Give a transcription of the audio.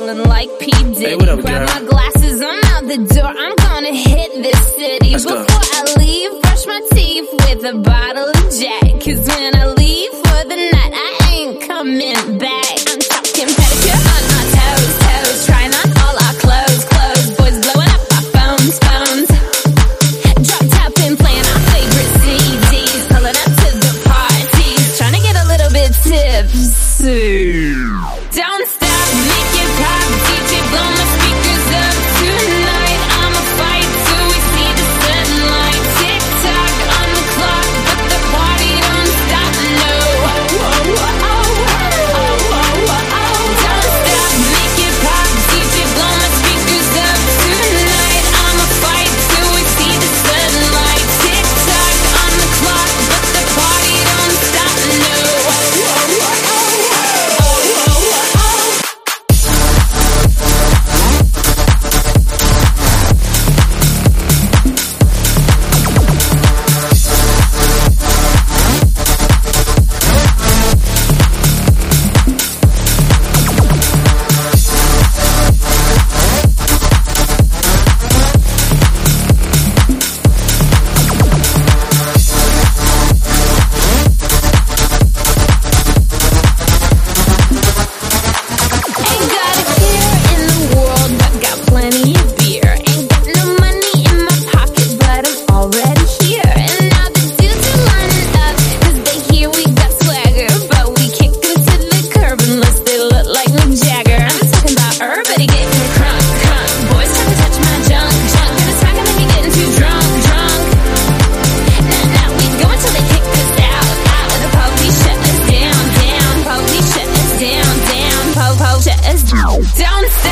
ballin' like P. Diddy. Hey, what up, grab girl? my glasses, I'm out the door. I'm gonna hit this city. Let's go. Before I leave, brush my teeth with a bottle of Jack. 'Cause when I leave for the night, I ain't coming back. I'm talking pedicure on my toes, toes. Trying on all our clothes, clothes. Boys blowing up our phones, phones. Drop top and playing our favorite CDs. Pulling up to the parties, trying to get a little bit tipsy. Don't stop, make it pop, DJ blow my speakers up tonight. I'ma fight till we see the sunlight. Tick tock on the clock, but the party don't stop, no. Don't stop, make it pop, DJ blow my speakers up tonight. I'ma fight till we see the sunlight. Tick tock on the clock, but the party don't stop, no. Ain't got a care in the world, but got plenty of beer. Ain't got no money in my pocket, but I'm already here. And now the dudes are lining up, 'cause they hear we got swagger. But we kick them to the curb unless they look like Mick Jagger. I'm just talking about everybody getting crunk, crunk. Boys trying to touch my junk, junk. Gonna smack 'em and be getting too drunk, drunk. Now we go until they kick us out, out. The police shut us down, down. Police shut us down, down. Po shut us down. Don't stop.